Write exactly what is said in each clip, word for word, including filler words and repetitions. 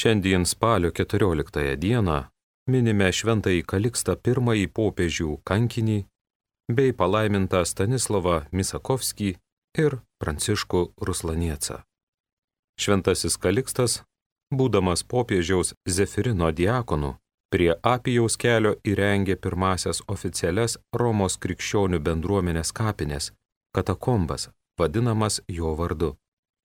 Šiandien spalio keturioliktąją dieną minime šventąjį Kalikstą pirmąjį popiežių kankinį bei palaimintą Stanislavą Misakovskį ir Pranciškų Ruslaniecą. Šventasis Kalikstas, būdamas popiežiaus Zefirino diakonu, prie Apijaus kelio įrengė pirmasias oficialias Romos krikščionių bendruomenės kapines, katakombas, vadinamas jo vardu.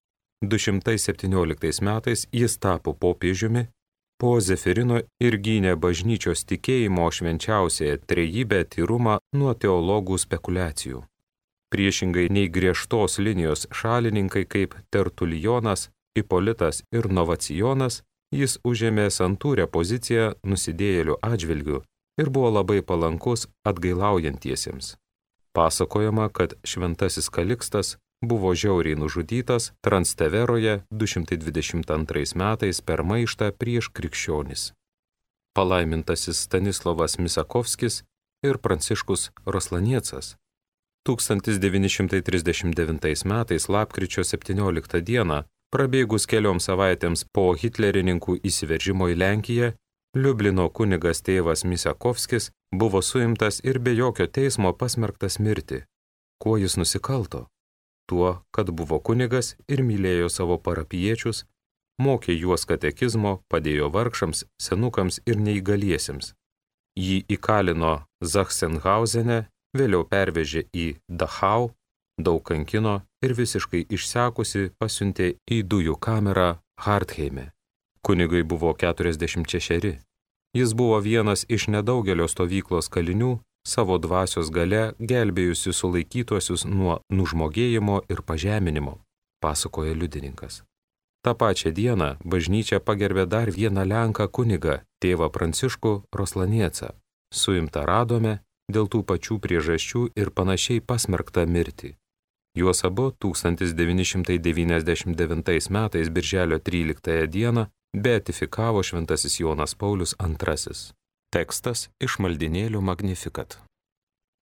du šimtai septynioliktais metais jis tapo popiežiumi, po Zefirino ir gynė bažnyčios tikėjimo švenčiausiąją trejybę tyrumą nuo teologų spekulacijų. Priešingai nei griežtos linijos šalininkai kaip Tertulijonas, Ipolitas ir Novacijonas, jis užėmė santūrę poziciją nusidėjėlių atžvilgių ir buvo labai palankus atgailaujantiesiems. Pasakojama, kad šventasis Kalikstas buvo žiauriai nužudytas Transteveroje du šimtai dvidešimt antrais metais per maištą prieš krikščionis. Palaimintasis Stanislavas Misakovskis ir Pranciškus Ruslaniecas tūkstantis devyni šimtai trisdešimt devintais metais lapkričio septynioliktą dieną, prabėgus kelioms savaitėms po hitlerininkų įsiveržimo į Lenkiją, Liublino kunigas tėvas Misakovskis buvo suimtas ir be jokio teismo pasmerktas mirti. Kuo jis nusikalto? Tuo, kad buvo kunigas ir mylėjo savo parapiečius, mokė juos katekizmo, padėjo vargšams, senukams ir neįgaliesiems. Jį įkalino Zachsenhauzene, vėliau pervežė į Dachau, daug kankino ir visiškai išsekusi pasiuntė į dujų kamerą Hartheime. Kunigui buvo keturiasdešimt šešeri. Jis buvo vienas iš nedaugelio stovyklos kalinių, savo dvasios gale gelbėjusi sulaikytuosius nuo nužmogėjimo ir pažeminimo, pasakoja liudininkas. Ta pačią dieną bažnyčia pagerbė dar vieną lenką kunigą, tėvą Pranciškų Ruslaniecą. Suimtą radome dėl tų pačių priežasčių ir panašiai pasmerktą mirtį. Juos abu tūkstantis devyni šimtai devyniasdešimt devintais metais birželio tryliktąją dieną beatifikavo šventasis Jonas Paulius antrasis. Tekstas iš maldynėlių Magnificat.